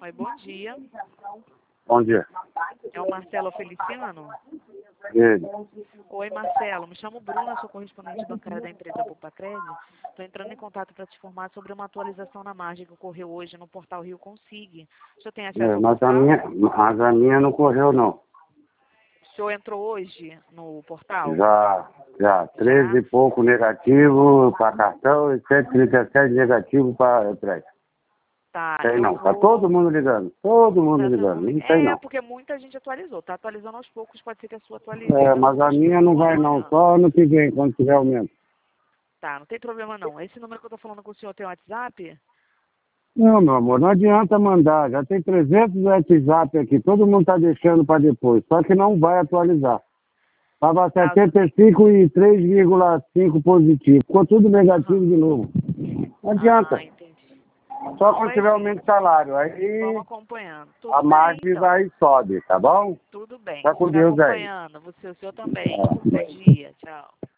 Oi, bom dia. Bom dia. É o Marcelo Feliciano? Ele. Oi, Marcelo. Me chamo Bruna, sou correspondente bancária da empresa Bupacred. Estou entrando em contato para te informar sobre uma atualização na margem que ocorreu hoje no portal Rio Consig. O senhor tem acesso ao Mas portal? a minha não correu, não. O senhor entrou hoje no portal? Já. 13 e pouco negativo para cartão e 137 negativo para crédito. Tá, Tem não. Tá todo mundo ligando. Todo mundo ligando. Não tem não. porque muita gente atualizou. Tá atualizando aos poucos, pode ser que a sua atualize. Mas a minha não vai não. Só ano que vem, quando tiver aumento. Tá, não tem problema não. Esse número que eu tô falando com o senhor tem WhatsApp? Não, meu amor, não adianta mandar. Já tem 300 WhatsApp aqui. Todo mundo tá deixando para depois. Só que não vai atualizar. Estava 75 e 3,5 positivo. Ficou tudo negativo de novo. Não adianta. Entendi. Só quando tiver aumento de salário. Aí vamos acompanhando. Tudo a bem, margem então. vai sobe, tá bom? Tudo bem. Tá com Fica Deus aí. acompanhando. O senhor também. Bom dia. Tchau.